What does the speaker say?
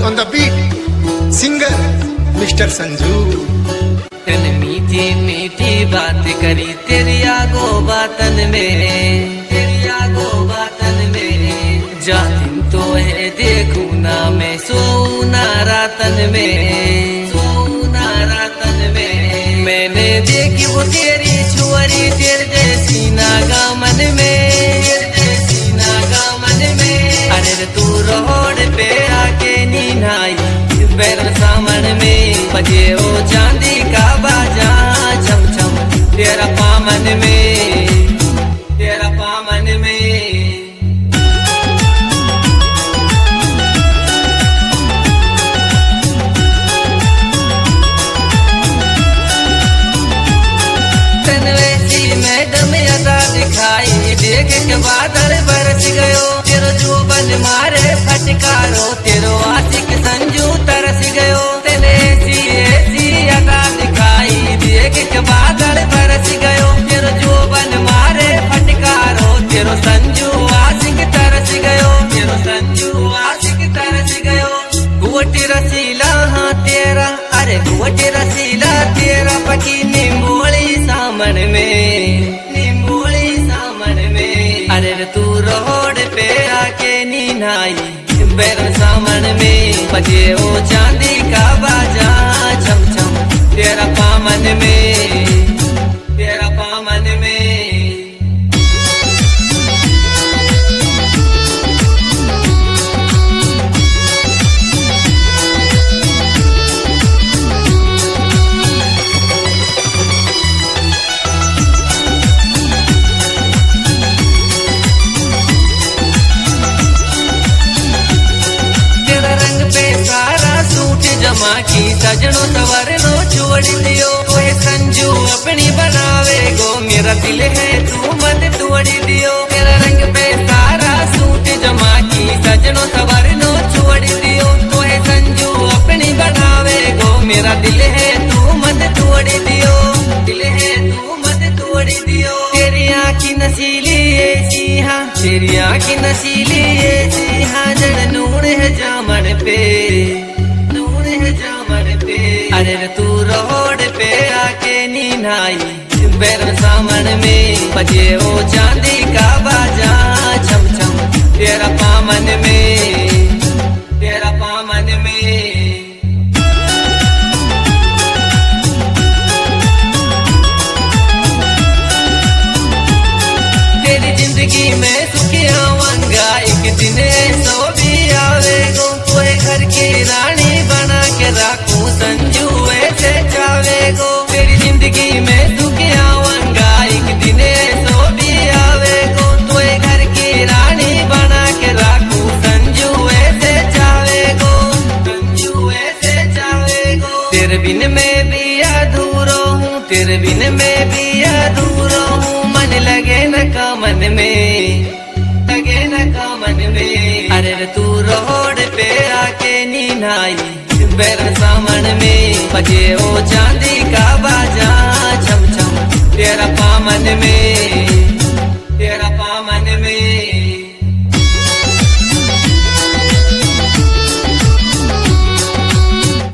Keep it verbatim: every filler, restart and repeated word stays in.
on the beat, singer mister Sanju. तन मीठी मीठी बात करी तेरी आगो बातन में, तेरी आगो बातन में। जा दिन तो है देखूं ना मैं सोऊं ना रातन में, सोऊं ना रातन में। मैंने देखी वो तेरी छुअरी तेरे जैसी नागा मन में, तेरे जैसी नागा मन में। अरे तू रोड पे आके नीनाई बैरन सामन में, बजे ओ चांदी का बाजा छम छम तेरा पामन में, तेरा पामन में। तन वैसी मैडम अदा दिखाई देख के बादल बरस गयो, तेरो जुबन मारे फटकारो तेरो आशिक संजू तरस गयो। तेरे ऐसी ऐसी अदा दिखाई देख के बादल बरस गयो, तेरो जुबन मारे फटकारो तेरो संजू आशिक तरस गयो, तेरो संजू आशिक तरस गयो। गुवटी रसीला हाँ तेरा, अरे गुवटी रसीला तेरा पकी निम्बोली सामन में, निम्बोली सामन में। अरे तू रोड पे आके नीनाई बैरन सामन में, बजे ओ चांदी का बाजा छम छम तेरा पामन में, तेरा पामन में। जमा की सजनो सवरनो छोड़ दियो, ओए संजू अपनी बनावे गो, मेरा दिल है तू मत तोड़ दियो। तेरा रंग पे सारा सूट जमा की सजनो सवरनो छोड़ दियो, ओए संजू अपनी बनावे गो, मेरा दिल है तू मत तोड़ दियो, दिल है तू मत तोड़ दियो। तेरी आँखी नसीली ऐसी हाँ, तेरी आँखी नसीली ऐसी हाँ, जड़ नूर है जामन पे, अरे तू रोड पे आके नीनाई बैरन सामन में, बजे ओ चांदी का बाजा छम छम तेरा पामन में, तेरा पामन में। तेरी जिंदगी में सुखिया वंगा एक दिन ऐसो भी आवेगो, कोई घर की रानी बना के राखूं संजू ऐसे चावेगो। तेरी जिंदगी में सुखिया वंगा एक दिन ऐसो भी आवेगो, कोई घर की रानी बना के राखूं संजू ऐसे चावेगो, संजू ऐसे चावेगो। तेरे बिन मैं भी अधूरो हूँ, तेरे बिन मैं भी अधूरो हूँ, मन लगे न कामन में, लगे न कामन में। अरे तू रोड पे आके नीनाई बैरन सामन में, बजे ओ चांदी का बाजा छम छम तेरा पामन में।